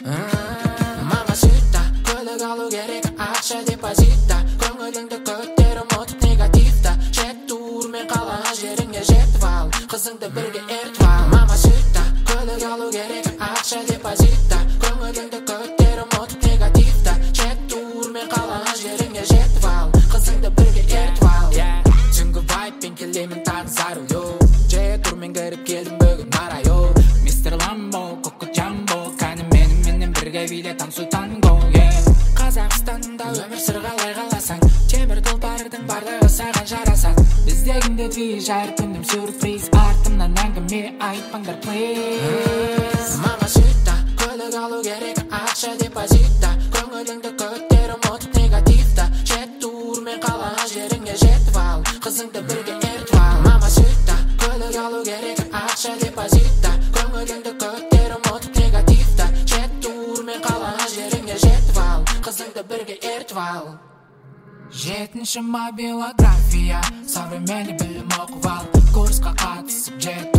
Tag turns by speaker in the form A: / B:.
A: Mamacita, kölük alу керек, ақша депозитта. Көңіліңді көтеріп ұмытып негативті. Жет тур мен қалаған жеріңе жетіп ал, қызыңды бірге ертіп ал. Mamacita, көлік алу керек, ақша депозитта. Көңіліңді көтеріп ұмытып негативті. Жет тур мен қалаған жеріңе жетіп ал, қызыңды бірге ертіп ал. Түнгі вайппен келемін тағы зару. Жет турмен кіріп келдім бүгін марайо. Мистер Ламбо, Коко Джамбо, кәнім менімен бірге биле танцуй танго. Қазақстанда өмір сүр қалай қаласаң, темір тұлпардың барлығы саған жарасады. Біздегінде движ, әр күнім сюрприз, артымнан әңгіме айтпаңдар плиз. Mamacita, көлік алу керек, ақша депозитта. Көңіліңді көтеріп ұмытып негативті. Жет тур мен қалаған жеріңе жетіп ал, қызыңды бірге ертіп ал. Mamacita, көлік алу керек, ақша депозитта. Көңіліңді көтеріп ұмытып негативті. Жет тур мен қалаған жеріңе жетіп ал, қызыңды бірге ертіп ал. 7-ші мобилография, современный білім оқып ал, курсқа қатысып жет